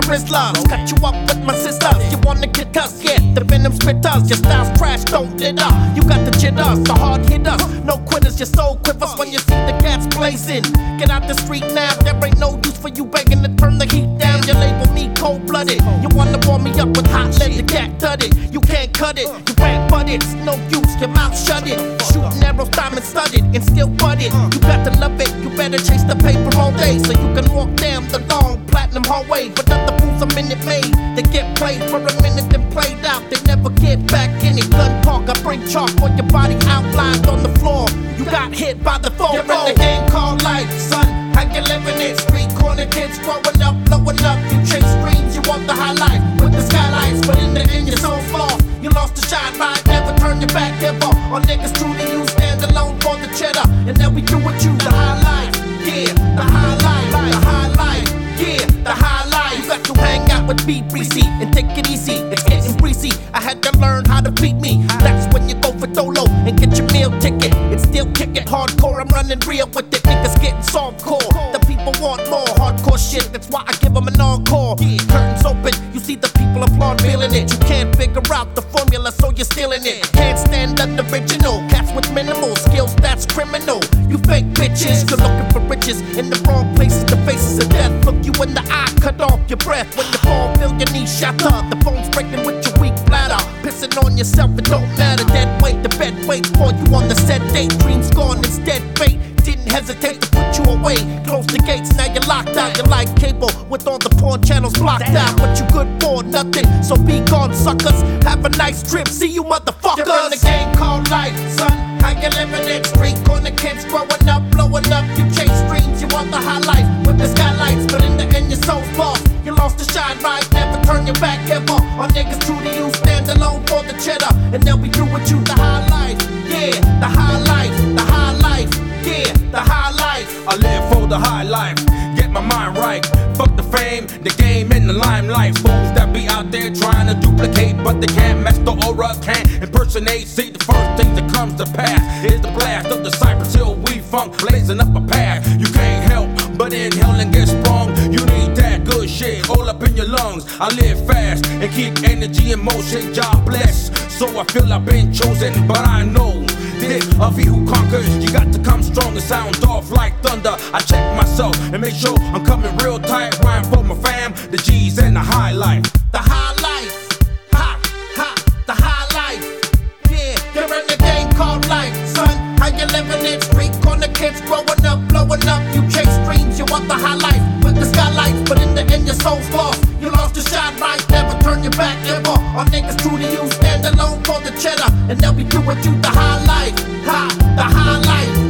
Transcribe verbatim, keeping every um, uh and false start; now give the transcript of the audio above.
Rizzlers. Cut you up with my sisters. You wanna get us? Yeah, the venom spitters. Your style's trash, don't lit up. You got the jitters, the hard hitters. No quitters, your soul quivers when you see the gas blazing. Get out the street now, there ain't no use for you begging to turn the heat down. You label me cold-blooded. You wanna warm me up with hot lead, the cat thudded. You can't cut it, you ain't but it's no use, your mouth shut it. Shooting arrows, diamond studded, and still budded. You got to love it, you better chase the paper all day, so you can walk down the long platinum hallway. But other fools a minute made, they get played for a minute then played out. They never get back in it. Gun talk, I bring chalk for your body outlined on the floor. You got hit by the phone. You're in the game called life, son. How you living it? Street corner kids growing up, blowing up. You chase dreams, you want the high life with the skylights, but in the end you're so far. You lost the shine right, never turn your back ever. All niggas true to you, stand alone for the cheddar. And then we do what you, the high life, yeah, the high life, the high life, yeah, the high life. You got to hang out with B Breezy and take it easy. It's getting breezy. I had to learn how to beat me. That's when you go for dolo and get your meal ticket. It's still kicking hardcore. I'm running real with it. Niggas getting softcore. The people want more hardcore shit. That's why I give them an encore. Curtains open. You see the people applaud, feeling it. You can't figure out the formula, so you're stealing it. Can't stand the original. Cats with minimal skills, that's criminal. You fake bitches, you're looking for riches in the wrong places. The faces of death look you in the eye, cut off your breath. When you fall, feel your knees shatter. The phone's breaking with your weak bladder. Pissing on yourself, it don't matter. Dead weight, the bed waits for you on the set date. Dreams gone, it's dead fate. Didn't hesitate to put you away. Close the gates, now you're locked out. You're like cable with all the porn channels blocked out. What you good for? Nothing. So be gone, suckers. Have a nice trip. See you motherfuckers. You're in the game called life, son. How you living it? Street corner kids growing up, blowing up. You chase dreams, you want the high life with the skylights, but in the end you're so lost. You lost the shine right, never turn your back ever. All niggas true to you, stand alone for the cheddar, and they'll be through with you. The high life, yeah, the high life, the high life. Yeah, the high life. I live for the high life, get my mind right. Fuck the fame, the game, and the limelight. Fools that be out there trying to duplicate, but they can't match the aura, can't impersonate. See, the first thing that comes to pass is the blast of the Cypress Hill weed funk, blazing up a path. You can't help but inhale and get sprung. You need that good shit all up in your lungs. I live fast and keep energy in motion. God bless, so I feel I've been chosen, but I know this of he who conquers. You got to come strong and sound off like thunder. I check myself and make sure I'm coming real tight. Rhyme for my fam, the G's and the high life. The high life, ha, ha, the high life. Yeah, you're in the game called life, son. How you living it? Street corner kids growing up, blowing up. You chase dreams, you want the high life with the skylights, but in the end you're so lost. You lost your shine right, never turn your back ever. All niggas true to you, stand alone for the cheddar, and they'll be through with you. The high life, ha, the high life.